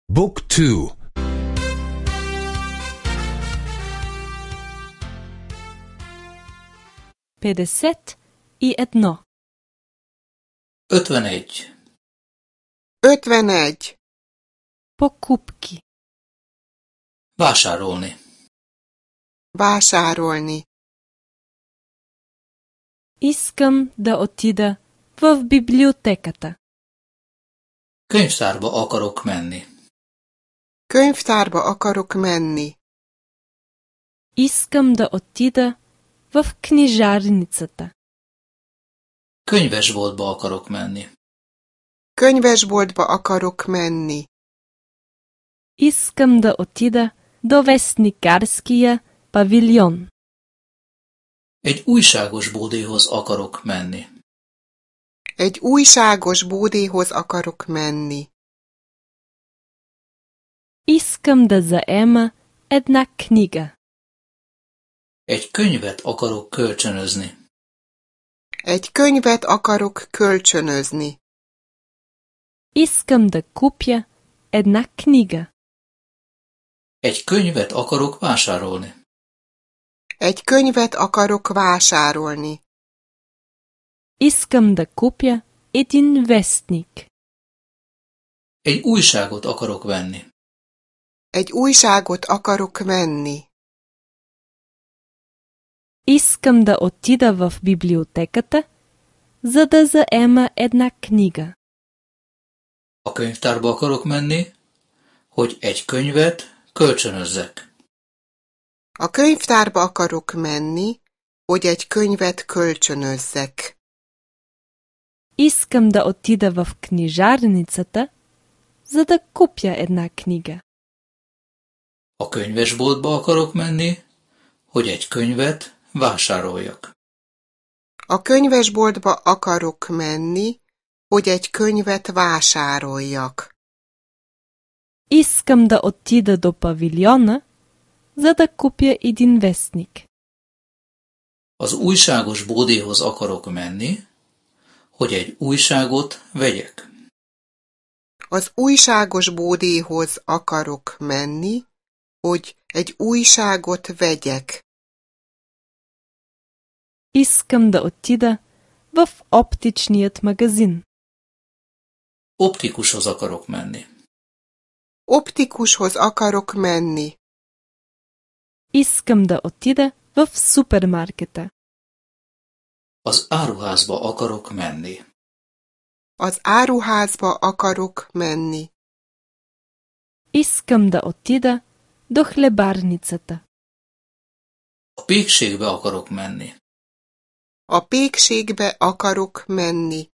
Book 2. 51. 51. 51. Покупки. Vásárolni. Vásárolni. Искам да отида в библиотеката. Könyvtárba akarok menni. Könyvtárba akarok menni. Искам да отида в книжарницата. Könyvesboltba akarok menni. Könyvesboltba akarok menni. Искам да отида до вестникарския павилион. Egy újságos bódéhoz akarok menni. Egy újságos bódéhoz akarok menni. Искам да заема една книга. Egy könyvet akarok kölcsönözni. Egy könyvet akarok kölcsönözni. Искам да купя една книга. Egy könyvet akarok vásárolni. Egy könyvet akarok vásárolni. Искам да купя един вестник. Egy újságot akarok venni. Egy újságot akarok venni. Искам да отида в библиотеката, за да заема една книга. A könyvtárba akarok menni, hogy egy könyvet kölcsönözzek. A könyvtárba akarok menni, hogy egy könyvet kölcsönözzek. Искам да отида в книжарницата, за да купя една книга. A könyvesboltba akarok menni, hogy egy könyvet vásároljak. A könyvesboltba akarok menni, hogy egy könyvet vásároljak. Искам да отида до павилиона, за да купя един вестник. Az újságos bódéhoz akarok menni, hogy egy újságot vegyek. Az újságos bódéhoz akarok menni, hogy egy újságot vegyek. Искам да отида в оптичният магазин. Optikushoz akarok menni. Optikushoz akarok menni. Искам да отида в супермаркета. Az áruházba akarok menni. Az áruházba akarok menni. Искам да отида до хлебарницата. A pékségbe akarok menni. A pékségbe akarok menni.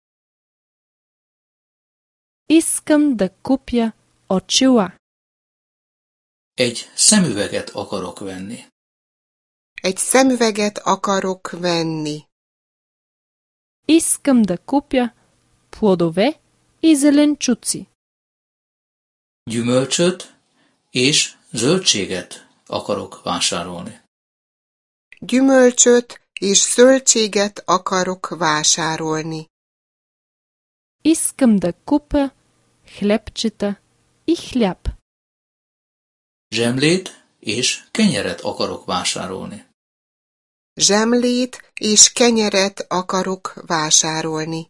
Искам да купя очила. Egy szemüveget akarok venni. Egy szemüveget akarok venni. Искам да купя плодове и зеленчуци. Gyümölcsöt és zöldséget akarok vásárolni. Gyümölcsöt és zöldséget akarok vásárolni. Искам да купя хлебчета и хляб. Zsemlét és kenyeret akarok vásárolni. Zsemlét és kenyeret akarok vásárolni.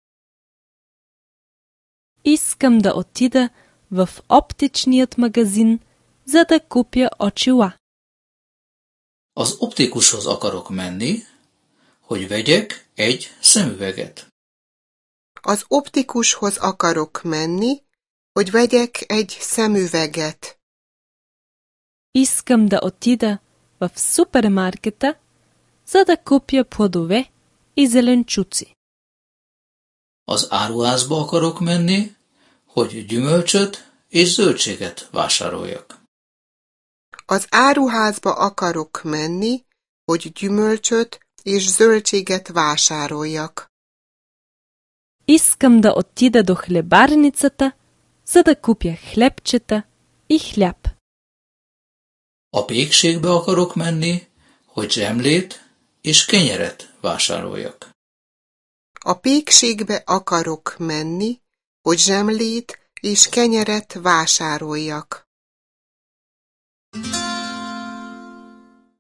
Искам да отида в оптичният магазин, за да купя очила. Az optikushoz akarok menni, hogy vegyek egy szemüveget. Az optikushoz akarok menni, hogy vegyek egy szemüveget. Искам да отида в супермаркета, за да купя плодове и зеленчуци. Az áruházba akarok menni, hogy gyümölcsöt és zöldséget vásároljak. Az áruházba akarok menni, hogy gyümölcsöt és zöldséget vásároljak. Искам да отида до хлебарницата, за да купя хлебчета и хляб. A pékségbe akarok menni, hogy zsemlét és kenyeret vásároljak. A pékségbe akarok menni, hogy zsemlét és kenyeret vásároljak.